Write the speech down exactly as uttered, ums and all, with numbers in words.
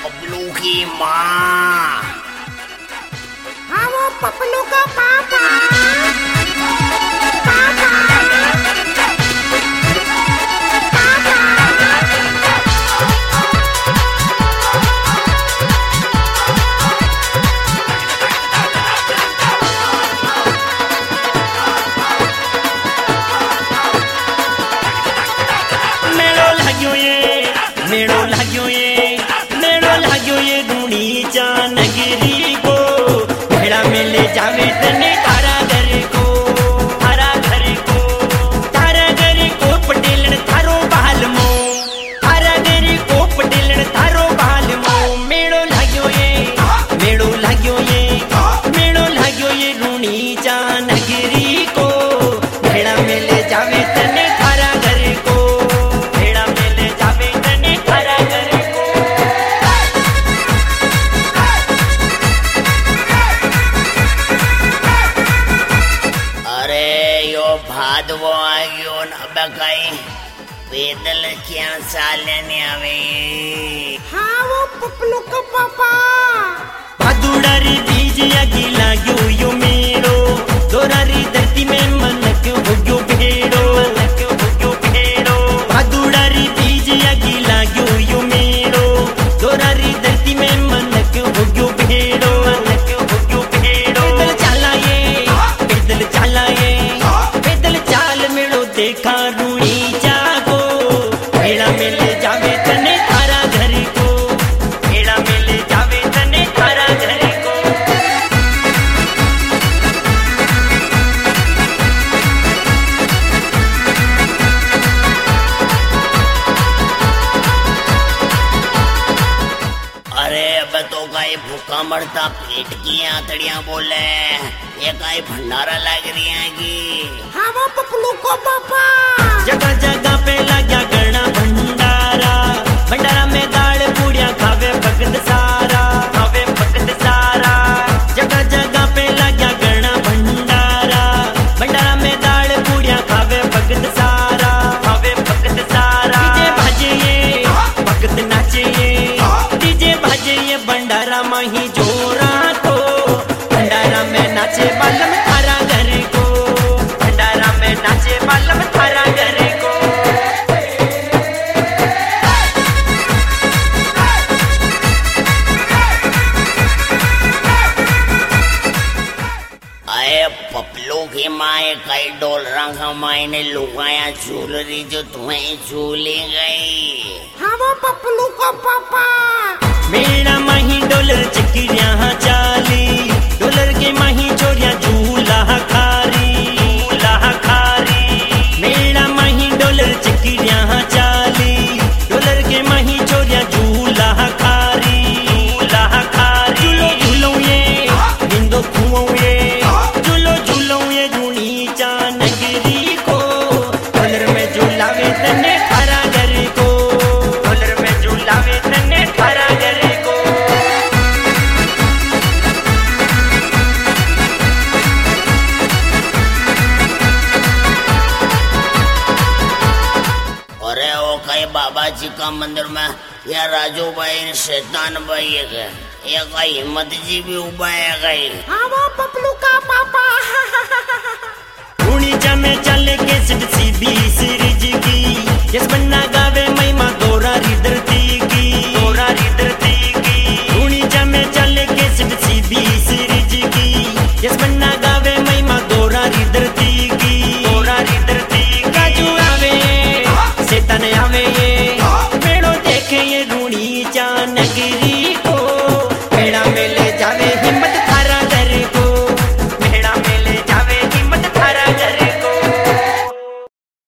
पपलू की माँ। हाँ वो पपलू का पापा। पापा। मेड़ो लाग्यो ये मेड़ो लाग्यो ये गुणी जानगिरी को भेड़ा में ले जावे तने तारा घर को तारा घर को तारा घर को पटेलन थारो बहाल मो तारा घर को पटेलन थारो बहाल मो। मेड़ो लाग्यो ये मेड़ो लाग्यो ये मेड़ो लाग्यो ये गुणी जानगिरी को भेड़ा में ले जावे तने तारा घर को भेड़ा में ले जावे तने तारा घर को। अरे यो भादवो आयो न बकाई पैदल क्या चालने आवे। हाँ वो पपलू का पापा। भादुड़ारी बीज अगी लाग्यो यो मेरो दोरारी धरती में मनक भोग्यो भेड़ो मनक भोग्यो भेड़ो। भादुड़ारी बीज अगी लाग्यो यो मेरो दोरारी धरती में मनक भोग्यो भेड़ो मनक भोग्यो भेड़ो। पैदल चाला ये पैदल चाला ये पैदल चाल मेड़ो देखा रूणी जागो भेड़ा में ले जावे तने तारा घर को भेड़ा में ले जावे तने तारा घर को। अरे अब तो काई भूखा मरता पेट की आंतड़ियां बोले ये काई भंडारा लग रही है की। हाँ वो पपलू का पापा। जगह जगह पे लग्या गणा भंडारा भंडारा में दाल पूड़िया खावे भगत सारा खावे भगत सारा। जगह जगह पे लग्या गणा भंडारा भंडारा में दाल पूड़िया खावे भगत सारा खावे भगत सारा। डीजे बाजे ये भगत नाचे ये डीजे बाजे ये भंडारा माही जोरा को भंडारा में नाचे बालम थारा घर को भंडारा में नाचे बालम थारा घर को। अरे पपलू की माए कई डोल रंग मायने लुगाया झूलरी जो तुम्हें झूली गई। हाँ वो पपलू का पापा। मेरा माही डॉलर चक्रिया चाली डॉलर के माही चोरिया झूला खारी झूला खारी। मेरा माही डॉलर चक्रिया चाली डॉलर के माही चोरिया झूला खारी झूला खारी। झूलो झूलो ये हिंदो खुओ ये झूलो झूलो ये गुणी जानगिरी को डॉलर में झूलावे तने थारा घर को डॉलर में झूलावे तने थारा घर को। अरे वो कई बाबा जी का मंदिर में या राजू भाई शैतान भाई है गए ये कई हिम्मत जी भी उबा है गई। हाँ वो पपलू का पापा। ऊंचा में चले के सिट सीधी सीरीज की यस बन्ना गावे महिमा दोरा धरती की दोरा धरती की। ऊंचा में चले के सिट सीधी सीरीज की यस बन्ना